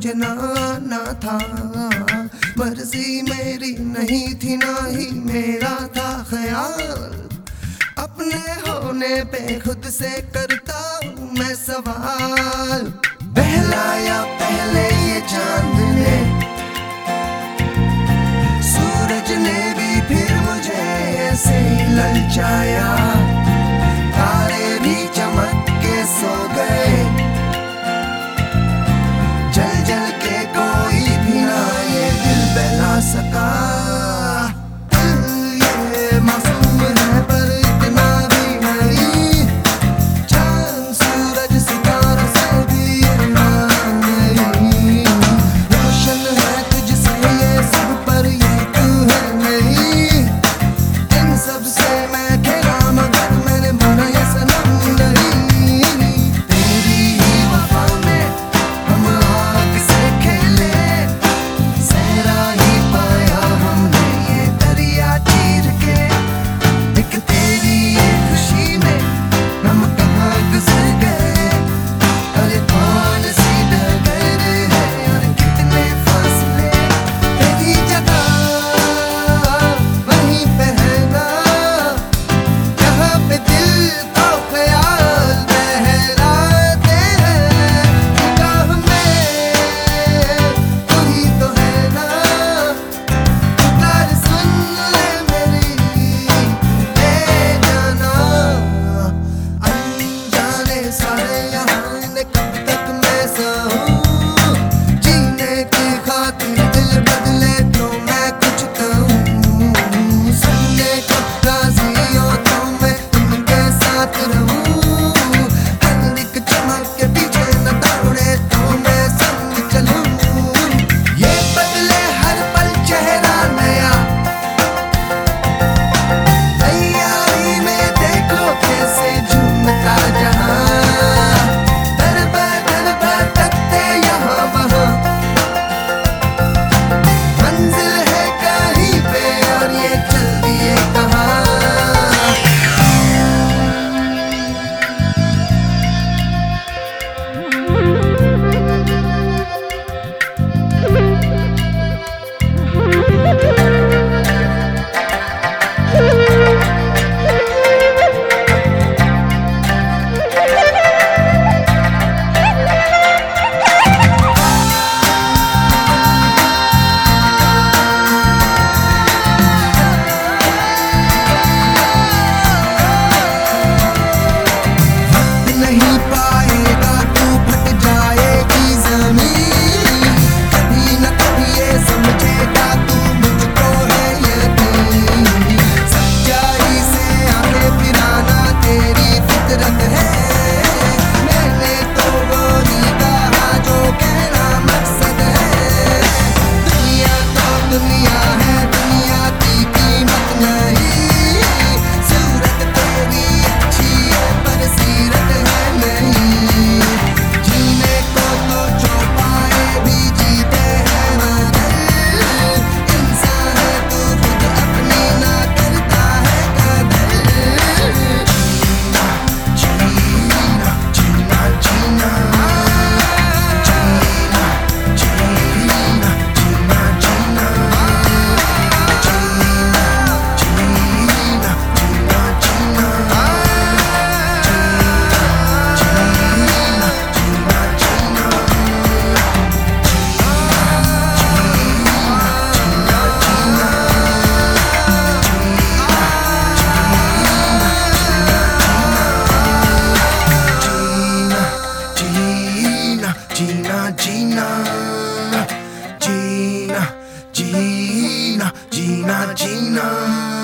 के ना आना था। मर्जी मेरी नहीं थी ना ही मेरा था ख्याल, अपने होने पे खुद से करता हूँ मैं सवाल। बहलाया पहले ये चांद ने, सूरज ने भी फिर मुझे ऐसे ही ललचाया। तारे भी चमक के सो गए, जल जल के कोई भी ना ये दिल बहला सका। ये मासूम है पर इतना भी नहीं, चांद सूरज सितारों से भी ये नहीं। रोशन है तुझसे ये सब पर ये तू है नहीं, इन सब से मैं खेला मगर मैंने माना ये सनम नहीं। तेरी ही वफा में हम आग से खेले, सहरा ही पाया हमने ये दरिया चीर के। एक तेरी ये खुशी में हम कहाँ गुजर गए, अरे कौन सी डगर है और कितने फासले। तेरी जगह वहीं पे है ना, जहाँ पे दिल को ख्याल बहलाते हैं। निगाह में तू ही तो है ना, पुकार सुन ले मेरी ले जाना। अनजाने सारे यहाँ ने कब तक मैं सहूँ, जीने की खातिर दिल बदले तो मैं कुछ कहूँ। सुनने को राजी हो तो मैं उनके साथ रहूँ, हर एक चमक के पीछे न दौड़े तो मैं संग चलूँ। ये बदले हर पल चेहरा नया, तैयारी में देखो कैसे झूमता जहां। दर बदर तकते यहाँ वहाँ, मंजिल है कहीं पे और ये चल दिए कहाँ। नहीं पाएगा तू फट जाएगी ज़मीन, कभी न कभी ये समझेगा तू मुझको है यकीन। सच्चाई से आगे फिराना तेरी फितरत है, मैंने तो वो नहीं कहा जो कहना मकसद है। दुनिया तो दुनिया है, दुनिया की कीमत नहीं, सूरत तेरी अच्छी है पर सीरत है नहीं। जीने को तो जो पाए भी जीते हैं मगर, इंसान है तो खुद अपनी ना करता है कदर। जीना जीना जीना जीना जीना जीना जीना जीना जीना जीना जीना जीना जीना जीना जीना जीना।